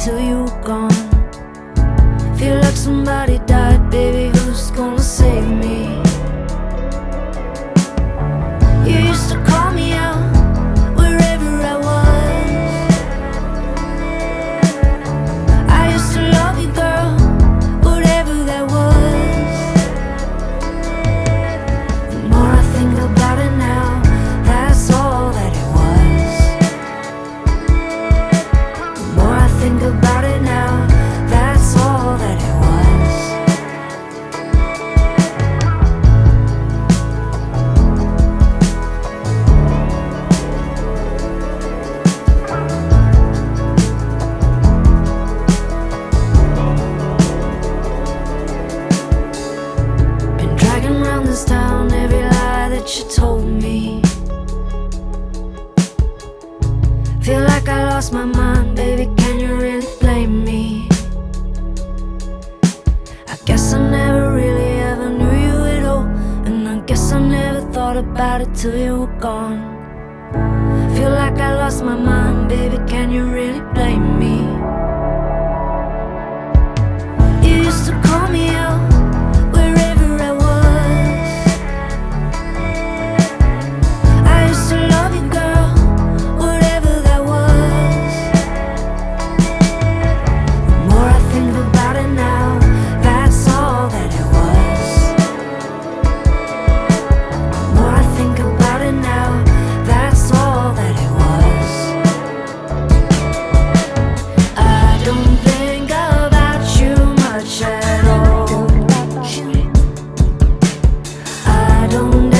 till you were gone. Feel like somebody died, baby, who's gonna save me? You used to call me out wherever I was. I used to love you, girl, whatever that was. The more I think about it now, that's all that it was. The more I think about it now, that's all that it was. Been dragging around this town every lie that you told me. Feel like I lost my mind, baby, can you really blame me? I guess I never really ever knew you at all, and I guess I never thought about it till you were gone. Feel like I lost my mind, baby, can you really blame me? You used to call me out wherever I was. I used to love you, girl, whatever that was. The more I think about it now, that's all that it was. The more I think about it now, that's all that it was. I don't think about you much at all. I don't